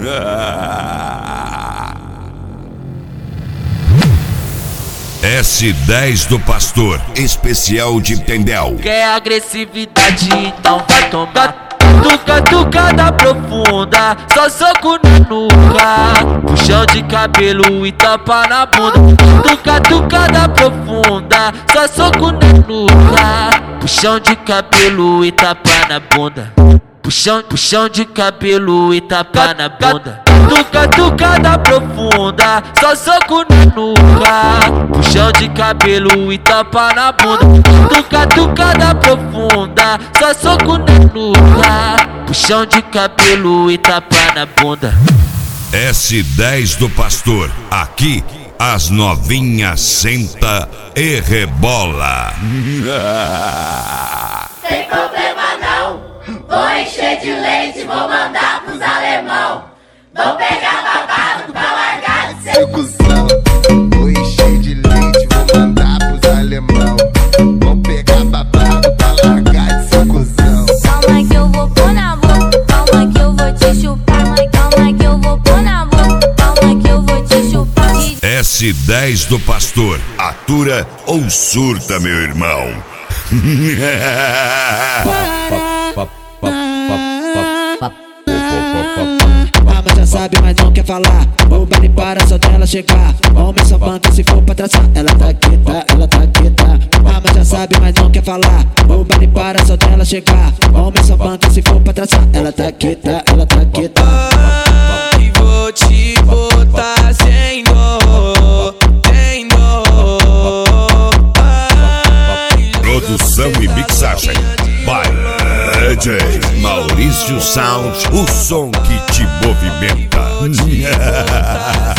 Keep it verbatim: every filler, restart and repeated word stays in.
S dez do Pastor, especial de Tendel. Quer agressividade, então vai tomar. Tuca, tucada profunda, só soco na nuca, puxão de cabelo e tapa na bunda. Tuca, tucada profunda, só soco na nuca, puxão de cabelo e tapa na bunda. Puxão, puxão de cabelo e tapa na bunda. Tuca, tucada profunda, só soco na nuca, puxão de cabelo e tapa na bunda. Tuca, tucada profunda, só soco na nuca, puxão de cabelo e tapa na bunda. S dez do Pastor, aqui as novinhas senta e rebola. Sem problema não, vou encher de leite, vou mandar pros alemão. Vou pegar babado pra largar de ser cuzão. Vou encher de leite, vou mandar pros alemão. Vou pegar babado pra largar de ser cuzão. Calma que eu vou pôr na boca, calma que eu vou te chupar. Calma que eu vou pôr na boca, calma que eu vou te chupar. S dez do Pastor, atura ou surta, meu irmão? Ah, mas já sabe, mas não quer falar. O baile para só dela chegar. Homem só banca se for pra traçar. Ela tá quieta, ela tá quieta. Ah, mas já sabe, mas não quer falar. O baile para só dela chegar. Homem só banca se for pra traçar. Ela tá quieta, ela tá quieta. E vou te botar sem dor, sem dor. Produção e mixagem by D J Maurício Sound, o som que te movimenta.